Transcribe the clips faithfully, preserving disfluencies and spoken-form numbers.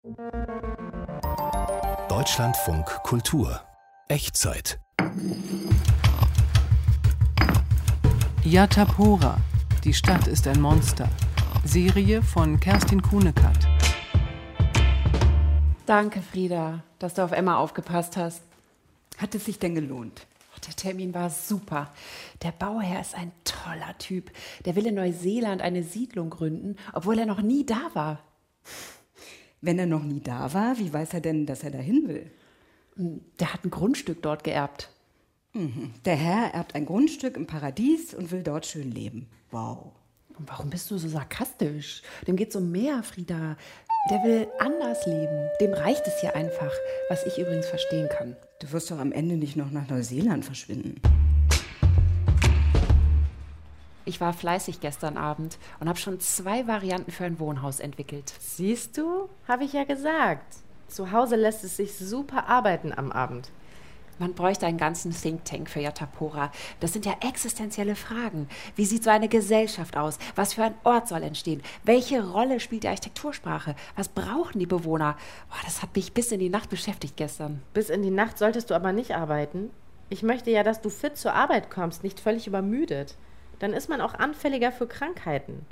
Deutschlandfunk Kultur. Echtzeit. Yatapora. Die Stadt ist ein Monster. Serie von Kerstin Kuhnekert. Danke, Frieda, dass du auf Emma aufgepasst hast. Hat es sich denn gelohnt? Der Termin war super. Der Bauherr ist ein toller Typ. Der will in Neuseeland eine Siedlung gründen, obwohl er noch nie da war. Wenn er noch nie da war, wie weiß er denn, dass er dahin will? Der hat ein Grundstück dort geerbt. Mhm. Der Herr erbt ein Grundstück im Paradies und will dort schön leben. Wow. Und warum bist du so sarkastisch? Dem geht's um mehr, Frieda. Der will anders leben. Dem reicht es hier einfach, was ich übrigens verstehen kann. Du wirst doch am Ende nicht noch nach Neuseeland verschwinden. Ich war fleißig gestern Abend und habe schon zwei Varianten für ein Wohnhaus entwickelt. Siehst du? Habe ich ja gesagt. Zu Hause lässt es sich super arbeiten am Abend. Man bräuchte einen ganzen Think Tank für Yatapora. Das sind ja existenzielle Fragen. Wie sieht so eine Gesellschaft aus? Was für ein Ort soll entstehen? Welche Rolle spielt die Architektursprache? Was brauchen die Bewohner? Boah, das hat mich bis in die Nacht beschäftigt gestern. Bis in die Nacht solltest du aber nicht arbeiten. Ich möchte ja, dass du fit zur Arbeit kommst, nicht völlig übermüdet. Dann ist man auch anfälliger für Krankheiten.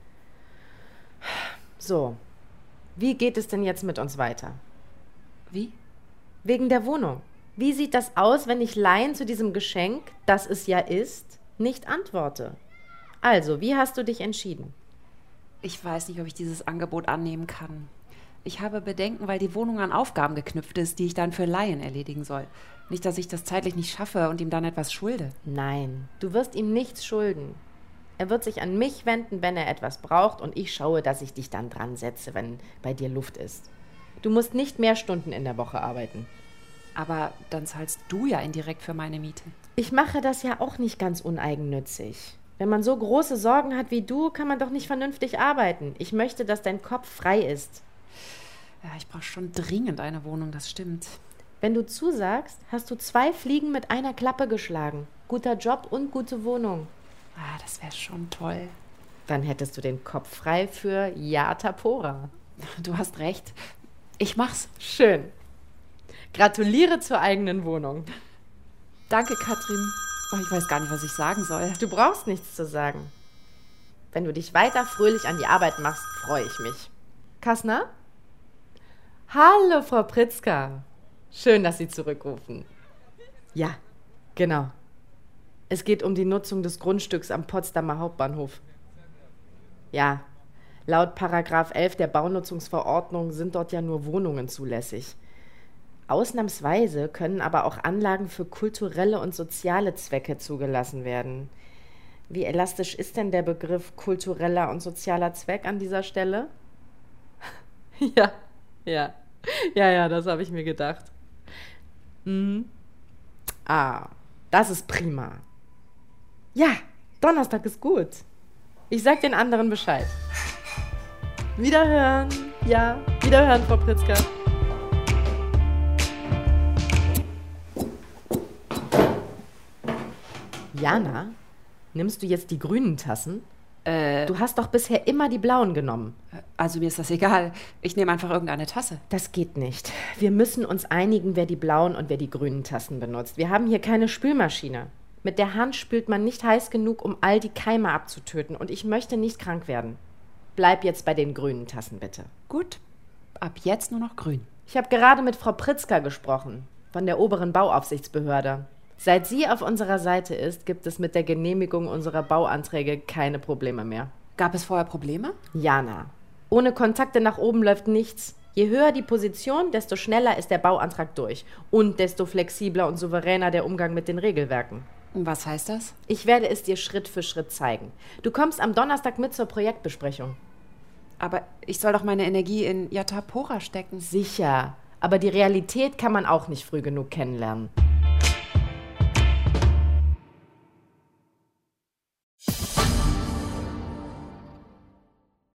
So, wie geht es denn jetzt mit uns weiter? Wie? Wegen der Wohnung. Wie sieht das aus, wenn ich Laien zu diesem Geschenk, das es ja ist, nicht antworte? Also, wie hast du dich entschieden? Ich weiß nicht, ob ich dieses Angebot annehmen kann. Ich habe Bedenken, weil die Wohnung an Aufgaben geknüpft ist, die ich dann für Laien erledigen soll. Nicht, dass ich das zeitlich nicht schaffe und ihm dann etwas schulde. Nein, du wirst ihm nichts schulden. Er wird sich an mich wenden, wenn er etwas braucht, und ich schaue, dass ich dich dann dran setze, wenn bei dir Luft ist. Du musst nicht mehr Stunden in der Woche arbeiten. Aber dann zahlst du ja indirekt für meine Miete. Ich mache das ja auch nicht ganz uneigennützig. Wenn man so große Sorgen hat wie du, kann man doch nicht vernünftig arbeiten. Ich möchte, dass dein Kopf frei ist. Ja, ich brauche schon dringend eine Wohnung, das stimmt. Wenn du zusagst, hast du zwei Fliegen mit einer Klappe geschlagen. Guter Job und gute Wohnung. Ah, das wäre schon toll. Dann hättest du den Kopf frei für Yatapora. Du hast recht. Ich mach's. Schön. Gratuliere zur eigenen Wohnung. Danke, Katrin. Oh, ich weiß gar nicht, was ich sagen soll. Du brauchst nichts zu sagen. Wenn du dich weiter fröhlich an die Arbeit machst, freue ich mich. Kassner? Hallo, Frau Pritzker. Schön, dass Sie zurückrufen. Ja, genau. Es geht um die Nutzung des Grundstücks am Potsdamer Hauptbahnhof. Ja, laut Paragraph elf der Baunutzungsverordnung sind dort ja nur Wohnungen zulässig. Ausnahmsweise können aber auch Anlagen für kulturelle und soziale Zwecke zugelassen werden. Wie elastisch ist denn der Begriff kultureller und sozialer Zweck an dieser Stelle? ja, ja, ja, ja, das habe ich mir gedacht. Mhm. Ah, das ist prima. Ja, Donnerstag ist gut. Ich sag den anderen Bescheid. Wiederhören. Ja, wiederhören, Frau Pritzker. Jana, nimmst du jetzt die grünen Tassen? Äh, Du hast doch bisher immer die blauen genommen. also mir ist das egal. Ich nehme einfach irgendeine Tasse. Das geht nicht. Wir müssen uns einigen, wer die blauen und wer die grünen Tassen benutzt. Wir haben hier keine Spülmaschine. Mit der Hand spült man nicht heiß genug, um all die Keime abzutöten. Und ich möchte nicht krank werden. Bleib jetzt bei den grünen Tassen, bitte. Gut, ab jetzt nur noch grün. Ich habe gerade mit Frau Pritzker gesprochen, von der oberen Bauaufsichtsbehörde. Seit sie auf unserer Seite ist, gibt es mit der Genehmigung unserer Bauanträge keine Probleme mehr. Gab es vorher Probleme? Jana, ohne Kontakte nach oben läuft nichts. Je höher die Position, desto schneller ist der Bauantrag durch. Und desto flexibler und souveräner der Umgang mit den Regelwerken. Was heißt das? Ich werde es dir Schritt für Schritt zeigen. Du kommst am Donnerstag mit zur Projektbesprechung. Aber ich soll doch meine Energie in Yatapora stecken. Sicher, aber die Realität kann man auch nicht früh genug kennenlernen.